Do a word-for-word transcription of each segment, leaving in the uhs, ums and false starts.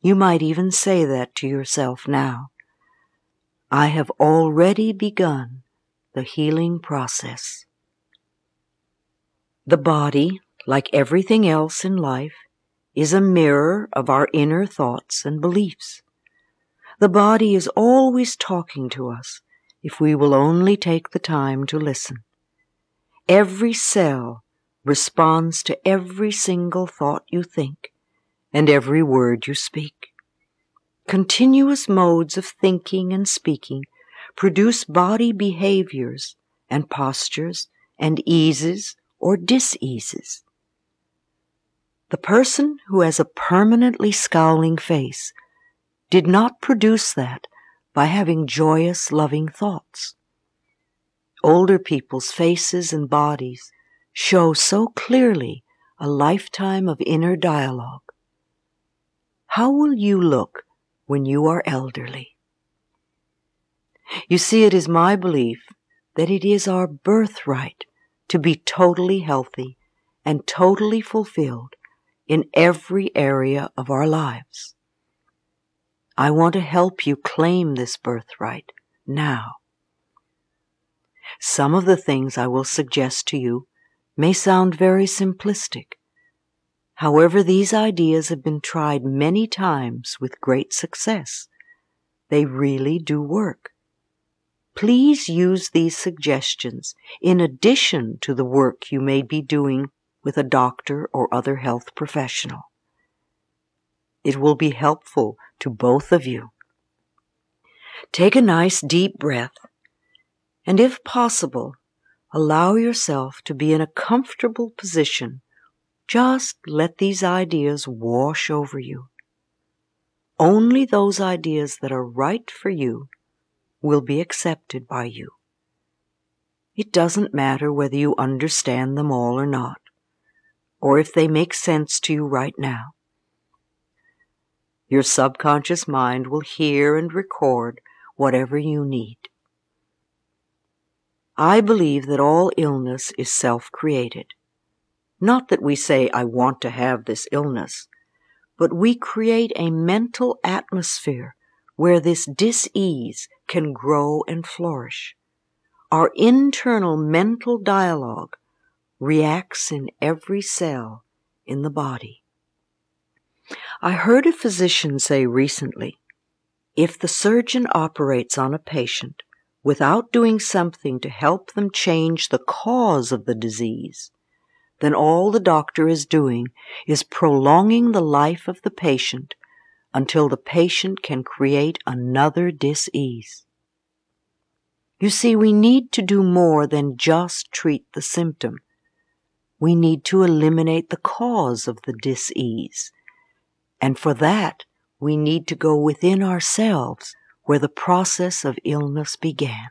You might even say that to yourself now. I have already begun the healing process. The body, like everything else in life, is a mirror of our inner thoughts and beliefs. The body is always talking to us if we will only take the time to listen. Every cell responds to every single thought you think and every word you speak. Continuous modes of thinking and speaking produce body behaviors and postures and eases or diseases. The person who has a permanently scowling face did not produce that by having joyous, loving thoughts. Older people's faces and bodies show so clearly a lifetime of inner dialogue. How will you look when you are elderly? You see, it is my belief that it is our birthright to be totally healthy and totally fulfilled in every area of our lives. I want to help you claim this birthright now. Some of the things I will suggest to you may sound very simplistic. However, these ideas have been tried many times with great success. They really do work. Please use these suggestions in addition to the work you may be doing with a doctor or other health professional. It will be helpful to both of you. Take a nice deep breath, and if possible, allow yourself to be in a comfortable position. Just let these ideas wash over you. Only those ideas that are right for you will be accepted by you. It doesn't matter whether you understand them all or not, or if they make sense to you right now. Your subconscious mind will hear and record whatever you need. I believe that all illness is self-created. Not that we say, I want to have this illness, but we create a mental atmosphere where this dis-ease can grow and flourish. Our internal mental dialogue reacts in every cell in the body. I heard a physician say recently, if the surgeon operates on a patient without doing something to help them change the cause of the disease, then all the doctor is doing is prolonging the life of the patient until the patient can create another dis-ease. You see, we need to do more than just treat the symptom. We need to eliminate the cause of the dis-ease. And for that, we need to go within ourselves where the process of illness began.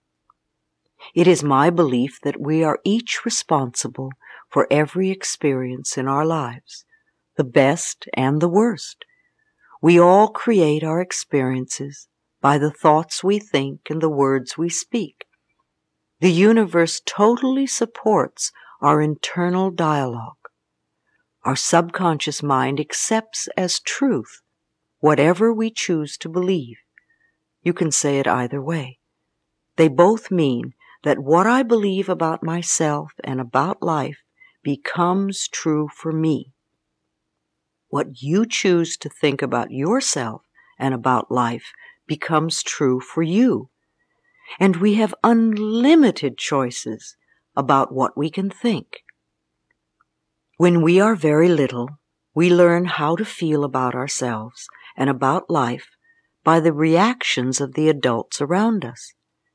It is my belief that we are each responsible for every experience in our lives, the best and the worst. We all create our experiences by the thoughts we think and the words we speak. The universe totally supports our internal dialogue. Our subconscious mind accepts as truth whatever we choose to believe. You can say it either way. They both mean that what I believe about myself and about life becomes true for me. What you choose to think about yourself and about life becomes true for you. And we have unlimited choices about what we can think. When we are very little, we learn how to feel about ourselves and about life by the reactions of the adults around us.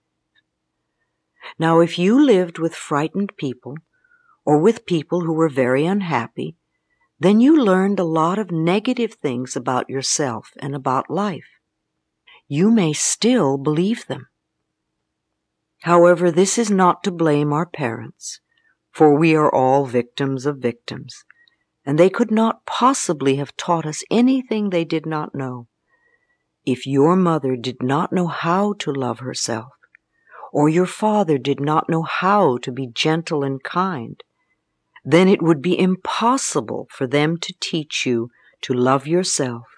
Now, if you lived with frightened people or with people who were very unhappy, then you learned a lot of negative things about yourself and about life. You may still believe them. However, this is not to blame our parents, for we are all victims of victims, and they could not possibly have taught us anything they did not know. If your mother did not know how to love herself, or your father did not know how to be gentle and kind, then it would be impossible for them to teach you to love yourself